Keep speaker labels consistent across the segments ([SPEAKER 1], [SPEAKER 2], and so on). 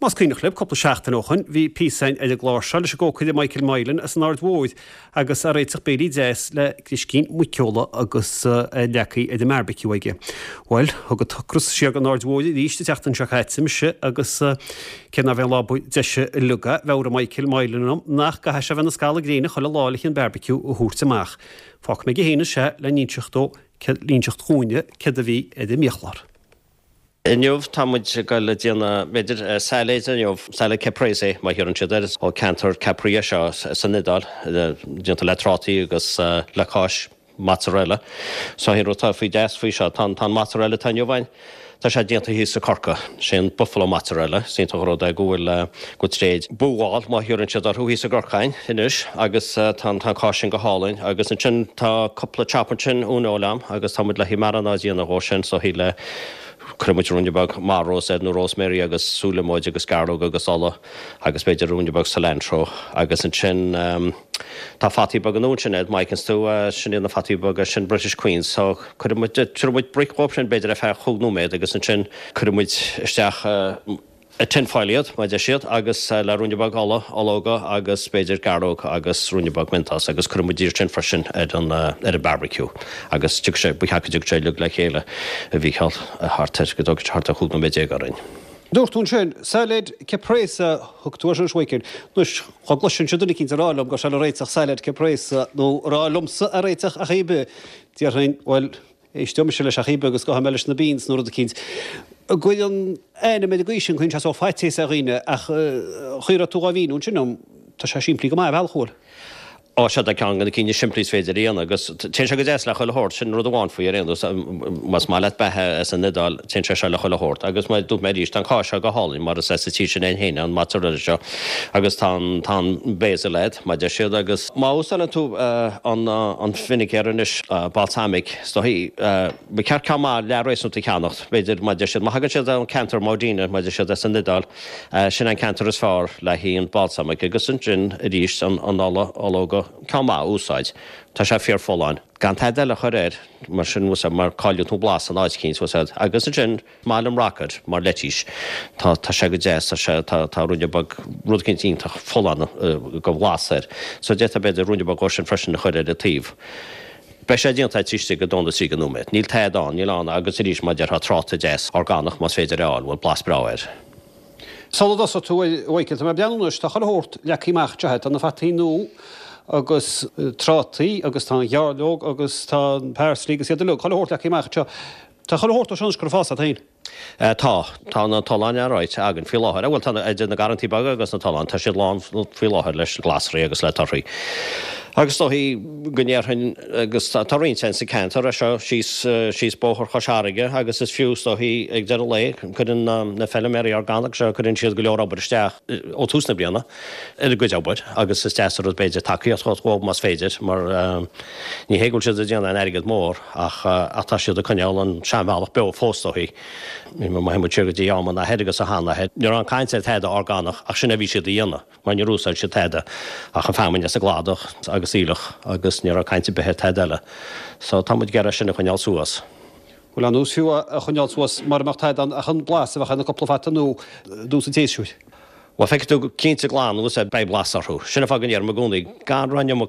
[SPEAKER 1] Mas cuioine chlub coppla seachtain óchan, hí písain ag gláirse leis go chuide Michael Mailen as an ardmhóid agus a réiteach béí déas le criscín muceola agus lecaí idir marbiciú aige. Weil, agad crus siag an ardmhóid díiste teachtain seachaitimse agus cena bheith lábú deise luga bhera Michael Mailen nach go heise bhena scala gréine chola lálaich an barbiciú ó húrtaach. Fach me géhéine se le líonseacht chúine ced a bhí idir míochlar.
[SPEAKER 2] Inniuh támuid go le déanana beidir saoléid inniuh saoile Caprese má hiar an siadar ó cantar Capri seo san Nidal, déanta le trátaí agus leáis mozzarella. So hí rotá faoi 10 faoi seo tá mozzarella tá inniuhhain. Tá sé déanta hí sa corca, sin buffalo mozzarella, sin rud a ghfuil go tréid búháil má hiar an siadar hí sa gorchain inis, agus tá cásin go hálainn, agus an sin tá coppla chapantin únólam, agus támuid le hí mar an áíana ó sin so hí le Crymwyd rúnibag marros nó rosemary agus súlamóid agus garlóg agus alla agus beidir rúnibag cilantro agus an sin tá fatibag an únsined Mike tú sin na fatibag sin British Queens so chuid brickhop sin beidir a fe chugnúméid agus an sin chuid isteach a tinfáiliad mai de siad agus le rúnibag alla alóga agus beidir garlóg agus rúnibag mentas agus crymwydír sin frisin ar a barbecue agus tuig sé buchaidú sé le le chéile a bhí cheall a hartar go dog harta chuúna méid garin.
[SPEAKER 1] Dúirtún sin, saoléid Caprese thugtúir an shuiceir. Nus choglaisiún siúna cinn a rálam go se le réiteach saoléid Caprese nó rálumsa a réiteach a chébe tíarthain bhil éisteom se leis a chébe agus go ha meis na bíns nó a cinn. Gwyl an ena med gwysin chun o faitis a rine ach chuir tú a vín ún sinnom tá sé siimplí go mai bhil chóir.
[SPEAKER 2] Á se cean gan cíine simplís féidir íana agus te se go dé le chuil hort sin rud bháin faoí réanú mas má le bethe as an Nidal te se le chuil hort, agus mai dú méid an cá se go hálinn mar sé tí sin é héine an matzar seo agus tá béise leid mai de siad agus má úsana tú an finicéanis balsamic sto hí be cear camá le rééisúnta ceannacht beidir mai de siad má hagan siad an cantar módíine mai de siad an Nidal sin an cantar is fár le hí an balsamic agus an sin a ríist an álóga Camá úsáid, tá sé fear fóláin. Gan tá deile choréir mar sin mar cáiliú tú blas an áidcíns agus an sin málam rácad mar letíis tá sé go dé tá rúnebag rudcintín tá fólána go bhláir, so dé a beidir rúnebag go sin freisin na choréir a tíh. Be sé dionanta tríiste go donna sí ganúméid. Níl teadán, níl anna agus rís maidir ha tráta dés orgánach mas féidir reáil bhfuil blas brair.
[SPEAKER 1] Saldas tú bhaicil me beanúis tá chohort leíach teheit an na fatíú agus trátaí agus tá jaarlóg agus tá perslígus iad le chohort leíach tá chohort ó seansgur fása tain.
[SPEAKER 2] Tá na taláin aráid agan fi láthir, bhfuil tána idir na garantí bag agus na talán tá sé lán fi láthir leis glasraí agus le tarraí. Agus tá hí gnéarthain agus tarín sen sa cantar a seo síos bóthir chosáige agus is fiús tá hí ag de le chun na felliméí orgánach seo chun siad go leor obairisteach ó túsna blianana ar a goideabbaid agus is tear beidir takeíocht chóib mas féidir mar ní héúil siad a déanana an airigad mór ach atá siad a chuneáil an seanbhealach be fóstóí. Mí mai mu tuga díáman na heidegus a hánahead. Níor an caiinte teide orgánach ach sin a bhí siad dhéana, mar ní rúsáil si teide ach an femin a gládach agus ílach agus níor a caiinte bethe teile. So támuid gear sinna chuneáil suas.
[SPEAKER 1] Bhfuil an úsú a chuneáil suas mar amachtaid an chun blas a bheit chuna coplafataú dús a téisiúid.
[SPEAKER 2] Wa feic tú cínta glán was be blasarú. Sinna fágan ar magúnaí gan ranneach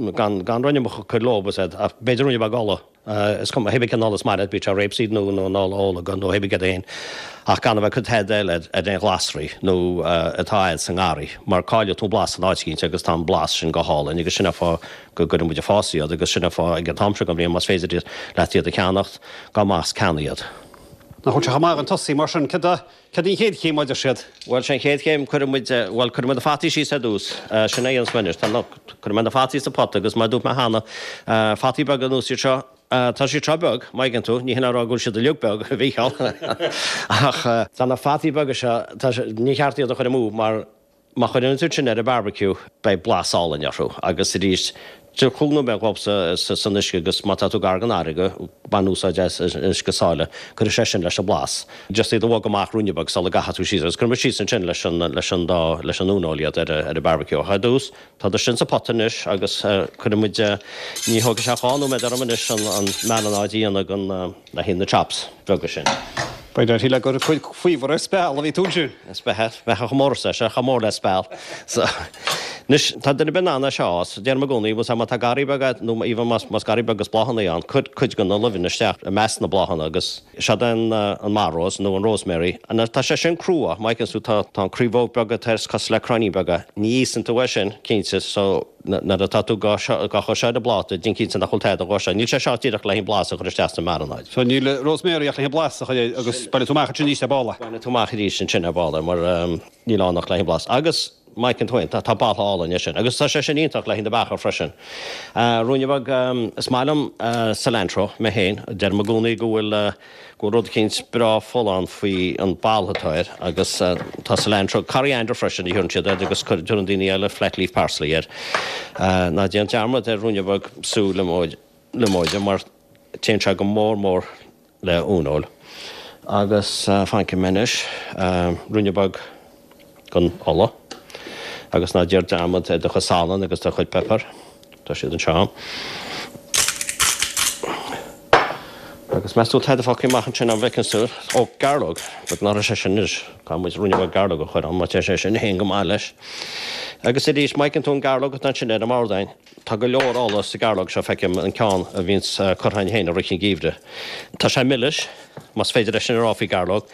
[SPEAKER 2] chu lóbas a beidirúne bag gala. Is cum hebig an alles mar bit a réipsíd nó nála gan nó hebig éin. Ach gan bheith chud headéile a den glasraí nó atáid san gáí. Mar cáile tú blas an áidcín agus tá blas sin go hálainn, agus sinna fá go muid a fáíad, agus sinna fá ag an tamse go bhíon mas féidir letíad a ceannacht go más ceanaíad.
[SPEAKER 1] Na chuirte ha mar an tosí mar sin cadí héad chéim maidir siad.
[SPEAKER 2] Bhil sin chéad chéim bhil chum a fatí sí a dús sin é an sminis, tá chum a fatí sa pot agus má dúp me hána fatí bag an úsí seo tá sí trebeg maigan tú, ní hinna rágúil siad a leúbeg a bhíáil. Ach tá na fatí bag se ní chearttíí a chuir mú mar chuir tú sin ar a barbecue bei blasálainn arú agus i ríist Tú chuúna be gopsa san isce agus mata tú gargan áige banúsa isce sáile chu sé sin leis a blas. Just iad bhga amach rúnebag sal gaú síos, chum sí san sin leis an únáliaad ar a barbecue. Ha dús tá sin sa potanis agus chuid ní thuga se cháú me ar manis an meáidíana gan na hí na chaps begus sin.
[SPEAKER 1] Beidir hí le gur chuid faoihar spéil a bhí túisiú.
[SPEAKER 2] Becha chomórsa se chamór le spáil. Nus tá duna banana seás, déar gúnaí bú sama tá garí bagad nó íh mas garí bagus blachanna an chud gan lehína steach a meas na blachanna agus se an Marrós nó an Rosemary, an tá sé sin crúa, maicin sú tá críomhóg bagad ters cos le croní baga, níos an tú sin cínte so na a tatú gacha se a blata, dín cín nach choiltéad a gosa, níl sé seátíach le hín blasa chu steasta maranaid.
[SPEAKER 1] So níl Rosemary ach le blasa agus bail túach sin níos bála.
[SPEAKER 2] Baina túach dí sin sinna bála mar nílánach le hín blas. Agus Mike an Twain, tá báláin sin, agus tá sé sin ítach le hín de bachar freisin. Rúnebag smáilm cilantro me héin, der magúnaí gohfuil go rud cíns bra fóán faoi an ballhatáir, agus tá cilantro coriander freisin í hunn siad agus chuún daine eile fletlíh parsley na déan dearmad rúnebag sú le móide mar tése go mór le únóil. Agus fanci menis rúnebag gon ola. Agus ná déir dearmad de chu sálan agus tá chuid pepper, tá siad an seám. Agus meú tead fáí machchan sin an bhecinn ó garlóg, bud ná sé sin is cá muid rúnebh garlóg a chuir an má sé sin hé go má leis. Agus é dís maicinn tún garlóg an sin ar an márdain, tá go leor álas sa garlóg se feicim an ceán a bhíns chuthain héin a ricin gíomhde. Tá sé milliis, mas féidir sin ar áfí garlóg,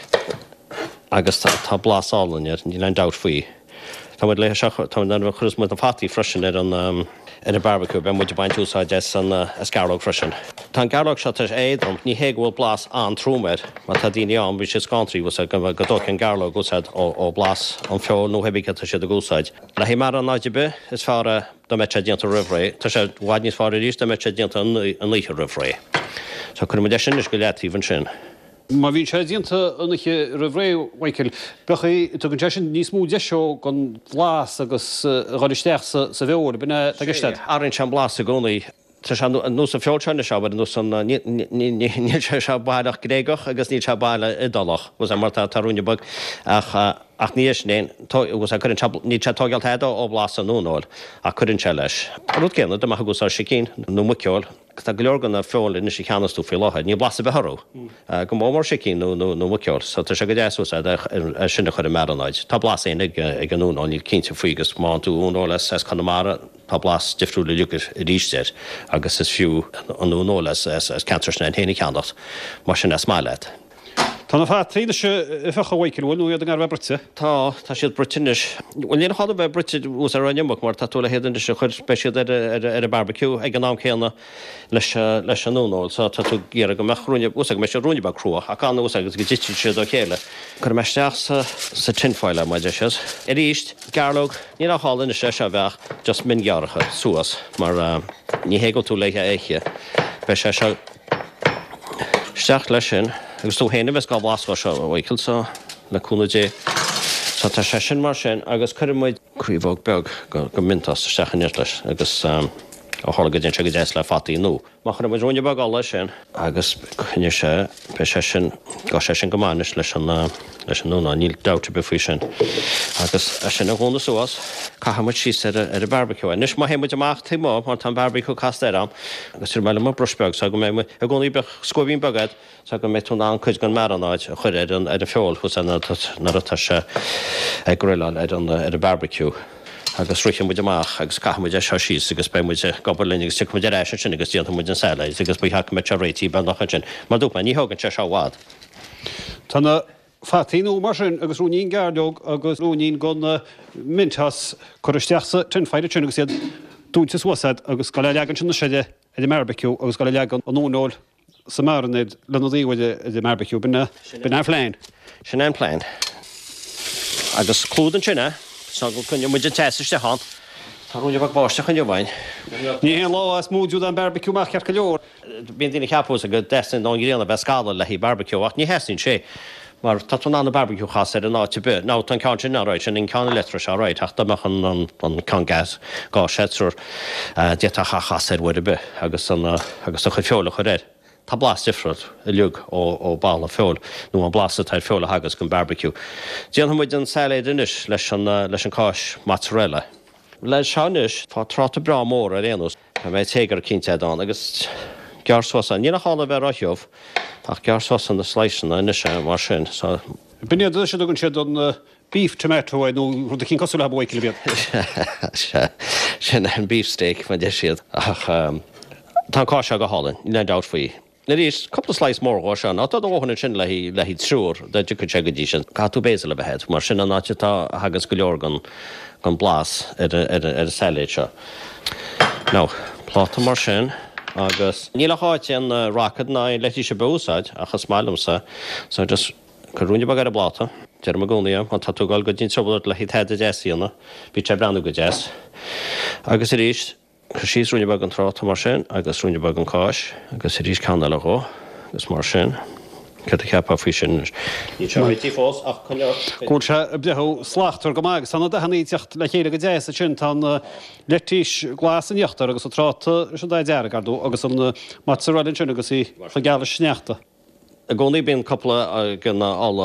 [SPEAKER 2] agus tá blasálainir, ní lein dat faoi. Tá le tá chus mu a fatí freisin ar an barbecue, be muid baint úsáid an scarlóg freisin. Tá garlóg se éadm, ní héhfuil blas an trúméid, má tá daine an bhí sé scantrií was godó an garlóg úsáid ó blas an feol nó hebí sé a gúsáid. Le hí mar an náidibe is fearra do meid sé dianta rihré, Tá sé bhhaid níos fáir ríos do meid sé dianta an líe rihré. Tá chun mu sin is go letíhann sin.
[SPEAKER 1] Má bhín sé dionanta anaiche rahréhhaicil, becha tu an sin níos mú de seo gon bhlás agus gáisteach sa bheir buna agéistead.
[SPEAKER 2] Arann se blas a gcónaí nó a feoltena se nó níl se bailach gréigech agus ní se bailile idalach, was mar tarúnebag ach níos néin gus a ní se togealtéad ó blas an nóáil a chuann se leis. Rút céanna do go sé cín nó muceol, tá goorgan a feáil in sé cheanú fé láid, ní blasa beharú. Go mór sé cín nó muceol, so tá se go déú sinna chuir meranid. Tá blas é ag an nóáil ní cinnte faoigus má tú únála s chunamara tá blas difriúla lugur ríisteir agus is fiú an nólas cantarsna héna cheannacht mar sin smáileit.
[SPEAKER 1] Tá fá tríide se fecha bhaicilhil nó an ar brite?
[SPEAKER 2] Tá siad britinis. Bhil níon chada bheith brite ús a ranneach mar táúla héan se chuir speisiad ar a barbecue ag an ná chéanna leis an nóáil, sa tá tú géar go meúine ús me sé rúneba cruúa a gan ús agus go dití siad a chéile. Chir meisteach sa tinfáile mai de seas. I ríist garlóg ní a hálinn sé se bheith just min gearacha suasas mar ní hégil tú leiche éiche be sé se steach lei sin. Agus tú héanana bheits gá bhlasá seo bhhaicil leúna dé sa tá sé sin mar sin agus chuir muid críomhóg beag go mintas stechan leis agus hála dé se go déis le fatí nó. Má chuna muid róine bag lei sin agus chuine sé be sé sin gá sé sin gomáis leis nóna níl dáte be faoi sin. Agus sin a gúna suas caihamid sí ar a barbecue. Nus má héimiid amach tí má mar tá barbecue castéram, agus ir meile mar brusbeag sa go mé a gúnaí be scóbhín bagad sa go mé tún an chuid gan maranaid a chuir ar a feol chus na atá se ag grillán ar a barbecue. Agus ruchan muid amach agus caihamid a seo síos agus be muid gobarlín agus tuid éis sin agus tíanta muid an saoile, agus bu hacha me te réití ben nach sin. Mar dúpa ní hágann se seáhád.
[SPEAKER 1] Tána fatíú mar sin agus rúnín garlóg agus rúnín gon mintas choristeachsa tin feidir sin agus siad dúntas wasad agus go legan sin na siide i d barbecue agus go legan an nóáil sa marnid le nóíhide i d barbecue bin flein.
[SPEAKER 2] Sin an plein. Agus clúdan sinna, sa go chunne muid teiste há, Tá rúine bh báiste chun bhain.
[SPEAKER 1] Ní hé lá as múdú an barbecue mar cear go leor.
[SPEAKER 2] Bíon tína cheapú a go desin ná réanana be scala le hí barbecue ach ní hesin sé. Mar tá tú nána barbecue chas ar an áte be. Ná tan cáin sin áráid sin in ceanna letra se áráid ach amach an can gas gá séúr dieta chachas ar bhide be agus a chu feola chu réir. Tá blas difrod a liug ó balla feol nó an blasta tar feola hagus gon barbecue. Dían muid an saoile inis leis an cáis mozzarella. Leis seanis tá tráta bra mór a réanús a méid tégar cinnte an agus gearsosan. Ní hála bheit raithomh ach gearsosan na sleisanna ina sé mar sin.
[SPEAKER 1] Bine sé dogann siad an beef tomato nó rud cinn cosú le bhhaicil bead.
[SPEAKER 2] Sin an beefsteak man de siad ach tá cá se go hálan, í le dat faoi. Na rís couple slice mór á se ná óhanna sin le hí trúr de du se go dí sin catú béile behead, mar sin ná tá hagus go leor gan blas ar a seléid seo. No, pláta mar sin agus ní le háit an rockad ná letí se búsáid achas málamsa so just chuúne bag ar a bláta, dear a gúnaí an tatúáil go dín trobal le hí head a déíanana, bhí te breanú go jazz. Agus i ríist chu síos rúne bag an tráta mar sin agus rúne bag an cáis agus i rís canna le rá agus mar sin. Cad ceapá fao sin ní tí fós ach chuneir.
[SPEAKER 1] Gún se bdeth slachtar go mágus sanna de haníteocht le chéile go déas a sin tá letíis glas an jochttar agus tráta sin d dear gardú agus an matsarálinn sin agus í fa geala sneachta.
[SPEAKER 2] A gcónaí bíon coppla gan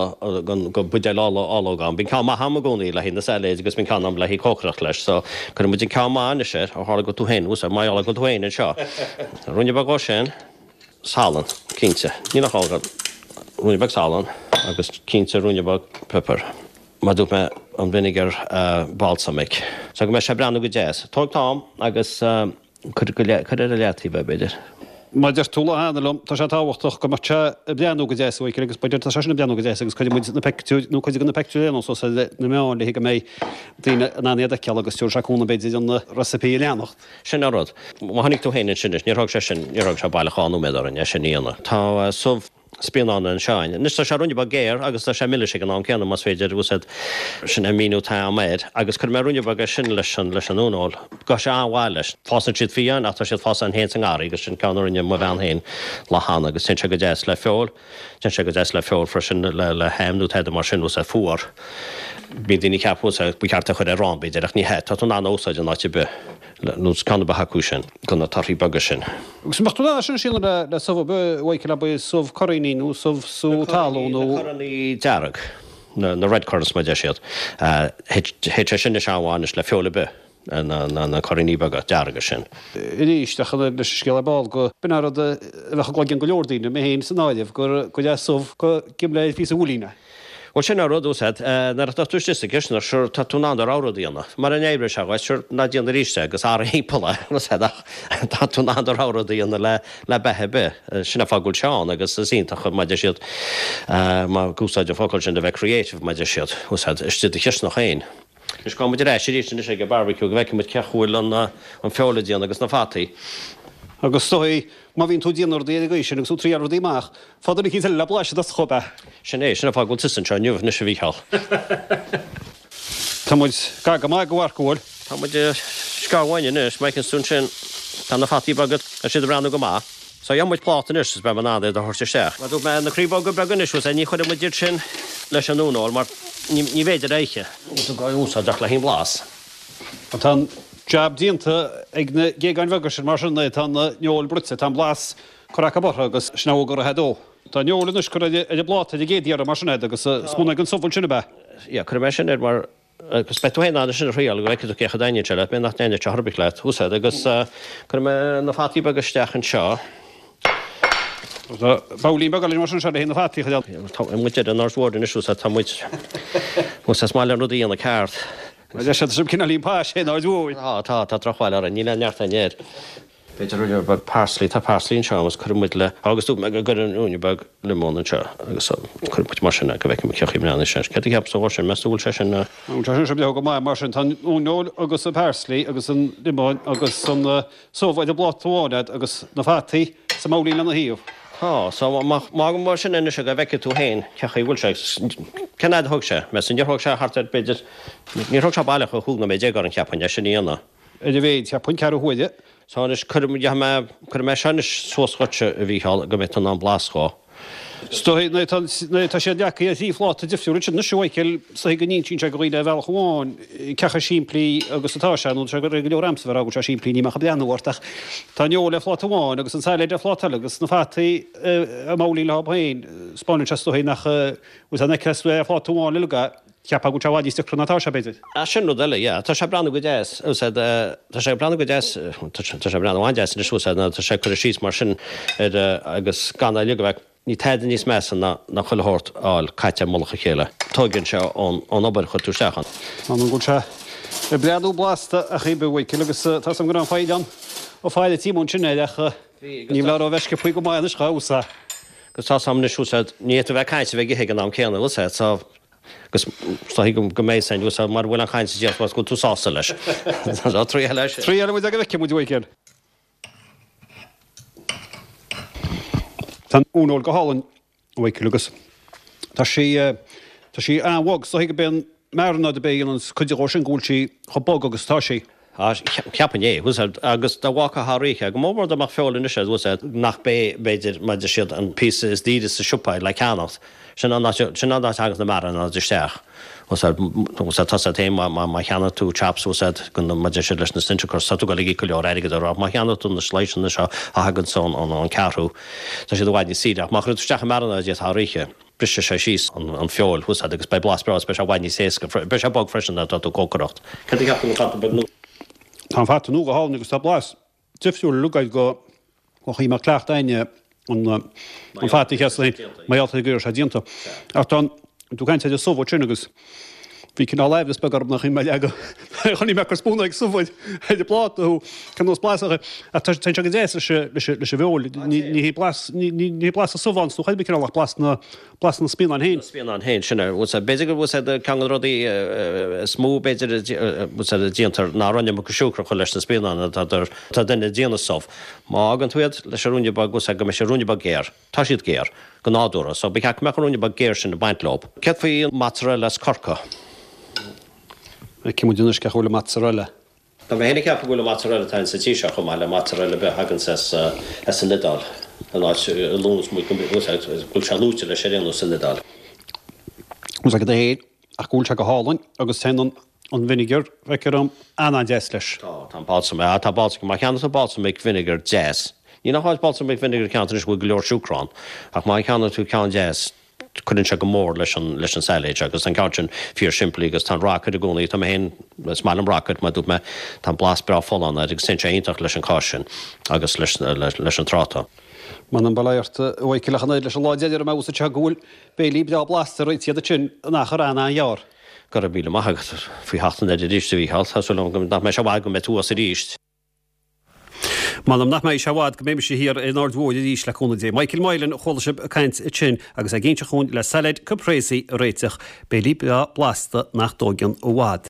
[SPEAKER 2] go budéil álágan. Bín cá ha a gcónaí le hí na seléid agus bín canam le hí cócracht leis, so chun muidir cááine sé a hála go túhéin ús a maiála go túhéin seo. Rúne bag sin sálan cínte, ní nach hágad rúne bag sálan agus cínte rúne bag pepper. Ma dú me an vinegar balsamic. So go me sé breanú go jazz. Tóg tám agus chud a letíí beidir.
[SPEAKER 1] Ma deir túla hánalum tá sé táhachtach go marse bleanú go déas bhil agus beidir tá sena bleanú go déas agus chuid na peú nó chuid na peú so na meáin le go mé daine anéad ceall agus túúr seúna beidir an rasapí leannacht.
[SPEAKER 2] Sin rud. Má hanig tú héine sin níorthg sé sin níorthg se bailile cháú méidir an sin íana. Tá sumh spíán an seáin. Nis tá se runúne bag géir agus tá sé mille an an ceanna mas féidir úsad sin míú tá méid, agus chu mé runúne bag sin leis an únáil. Go sé anhhail leis. Fásan siad fián a tá siad fásan an héin an áí agus sin ceanúne mo bhean héin le hána agus sin se go déas le feol, sin se go déas le feol freisin le heimnú teide mar sin ús a fuair. Bí daoine ceapú bu ceartta chuir rán beidir ach ní het, tá tú ná ósáid an náte be. Nús canna bathú sin go na tarí bag sin.
[SPEAKER 1] Gus machtú sin sin le sumh bhhaice le bu sumh choíní nó sumh sú talú nó
[SPEAKER 2] í dearag na Red Cross ma de siad. Hé sin seáháis le feola be na choíní bag dearaga sin.
[SPEAKER 1] Ríisteach le scéile ball go benar bhecha gláin go leordíine mé héin san náideh gur go sumh go gim le fí a bhúlína.
[SPEAKER 2] Well sin rodúsad nar a tuiste gisna siúr tá túnádar áradíanana. Mar an ébre se bhaid siúr na díana ríiste agus á hípala tá túnádar áradíanana le bethe be sinna fágúil seán agus a sínta chu maidir siad má gúsáid a fáil sin de bheith creative maidir siad úsad istí gisna chéin. Is go muidir éis ríiste sé go barbecue go bheice mu cechúil an feoladíana agus na fátaí.
[SPEAKER 1] Agus stoí má hín tú díanaar dé go sin agus sú tríar díach, fáidir í le blaise a chobe.
[SPEAKER 2] Sinné sinna fágúil tisan se nniuh na se bhíáil.
[SPEAKER 1] Tá muid ga go má gohharcúil.
[SPEAKER 2] Tá muid scaháine nus me cin sún sin tá na fatí bagad a siad ranú go má. So ja muid plátan is be man náda a thuirte seach. Ma dú me na críbá go breganis a ní chuir muidir sin leis an únáil mar ní féidir éiche. Tú gá úsá deach le hín blás.
[SPEAKER 1] Tá jab dínta ag na géáin bhegur sin mar sin tá neol brutsa tá blas choracha bortha agus snágur a hedó. Tá neolalas chu idir bláta i gédíar a mar sin agus smúna an sofil sinna be.
[SPEAKER 2] Ja, chu mé sin mar agus spehéna sin réal go bheice cecha daine se le mé nach daine Harbig leit húsa agus chu me na fatí agus stechan seo.
[SPEAKER 1] Bálín bagalí mar sin se hí na fatí chail.
[SPEAKER 2] muide an Northwarden isú a tamid mu smáile rudí anna ceart.
[SPEAKER 1] sé sem cinna lípá sé ná dúid.
[SPEAKER 2] Tá trochháil ar a níle nearttanéir. Beidir ruúne bag páslí tá páslín seamas chumuid le agus tú me gur an úne bag limóna seo agus chuid mar sinna go bheice ceoí mna sé. Ce heb sa bhir sin meúil se sin
[SPEAKER 1] sem be go mar sin tá únóil agus a páslí agus an limóin agus san sóhhaid a bláháid agus na fataí sa málín lena híomh.
[SPEAKER 2] má mar sin inne se go bheice tú héin cechaí bhúil se cead thug se me sin deorthg se hart beidir níorthg se bailach a chuúna mé dé gar an ceapan sin íana.
[SPEAKER 1] Idir bhéid ceappain cear chuide.
[SPEAKER 2] Sáis chu mé senis suascote a bhíáil go méid an blasá.
[SPEAKER 1] Stoí tá sé deacha a tíhlá a difriú sin na seoicil sa go nín sin se go ide bhil cháin cecha síimplíí agus atá seanú se go go ramsa agus se síimplíí mecha beanúirteach. Tá neola fláháin agus an saile flátá agus na fataí a málí le hain Spáin se stoí nach ús a necreú a fláháin lega ceappa go tehád íiste chronatá se beidir.
[SPEAKER 2] A sin nó eile, tá sé brand go déas tá sé brand go déas tá sé brandháin deas na súsa na tá sé chu síos mar sin agus gan ligah ní teidir níos mesan na chuilethirt áil caiite molacha chéile. Tágann se ón obair chu tú sechan.
[SPEAKER 1] An go se breadú blasta a chi bhhaid agus tá sam go an fáidan ó fáile tímún sinnéideach ní le ó bheisce puig go maianna chaúsa.
[SPEAKER 2] Gus tá sam na súsa ní a bheith caiinte bheith hiige am céanna úsa gus go méid sein úsa mar bhfuil an caiinte días go tú sása leis. Trí leis.
[SPEAKER 1] Trí mu a bheith mu dúcéir. Tá únóil go hálan bhaid agus. Tá sí anhhag so hiige ben marna de bé an chuidir sin gúiltí chobog agus tá sí.
[SPEAKER 2] Ceapané agus do bhacha háríe, go mór amach feáilin is nach béidir meidir siad an pí is díide sa siúpaid le ceannacht sin agus na mar an isteach. tá téma má cheanna tú chaps gon maidir si leis na sintre sa tú go í go leor aige ará, má cheanna tú na sléisina seo a hagann son an cearú. Tá sé bhhaid ní síideach, má chuteach marna dé háríe. Brise sé síos an feáil hús agus bei blasbras be bhainní séca be se bag freisin tú cócaracht.
[SPEAKER 1] Tá fat nó go hána agus tá blas. Tifsiú lugaid go í mar clecht aine an fátaí cheslainn maialta gur sé dínta. Ach tú gaiint idir sóhá tsinnagus. Bhí cin leibhs begarb nach me le chuní me spúna ag suhaid idir pláú can nó plásacha a te go dé leis bhil ní plas a suhhain tú chuid cin le plas na spí an héin.
[SPEAKER 2] Spí an héin sinna beidir go can rodí smú beidir díantar ná ranne go siúcra chu leis na spíán tá duine díanaáh. Má agan tuad leis rúne bag go go me sé rúne bag géir, tá siad géir go nádúra, so be ceach me rúne bag géir sin na baintlob. Cead faoí mozzarella corca.
[SPEAKER 1] Cimú dúnas ce chuúla mozzarella.
[SPEAKER 2] Tá mé héna ceap bhfuil mozzarella tain sa tíise chu le mozzarella be hagann san nidal. An lúns mu gúil se lúte le séréanú san nidal.
[SPEAKER 1] Ús a go héad a gúil se go hálainn agus te an vinegar bheitgur am anna deas leis.
[SPEAKER 2] Tá bása tá bása má cheanna tá bása mé vinegar jazz. Ní nacháid bása mé vinegar ceantar is bhfuil go leor siúrán, ach má cheanna tú cean jazz. Couldn't se go mór leis an saoid agus an couchin fíor siimplí agus tá rocket a gúnaí tá hen smail an rocket má dú me tá blas bra fóán agus sin intach leis an cásin agus leis an tráta.
[SPEAKER 1] Man an bailairt bhhaid cilechan leis an láidir me úsa te gúil bé líb a blasta roií a sin nach ranna an jaar.
[SPEAKER 2] Gar a bíle maigat fao hatan idir ríiste bhíhall nach me se bhhaid go me tú a ríist.
[SPEAKER 1] Manam nach méid sehád go méimi sé hir in ardhóid dís leúna dé. Michael Mailen cholasib a caiint sin agus a ggéinte chun le salid cuprésaí réiteach bé líb blasta nach dógan ó bhád.